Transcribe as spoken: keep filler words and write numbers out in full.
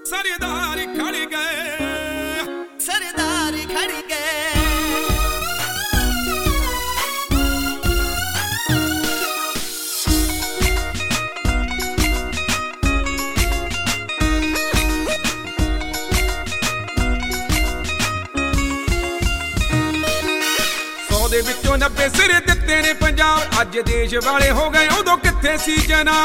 सरदार खड़ गए, सरदार खड़ गए। सौ दे विचों नब्बे सिर दिते ने पंजाब, अज देश वाले हो गए उदों कित्थे सी जनाब।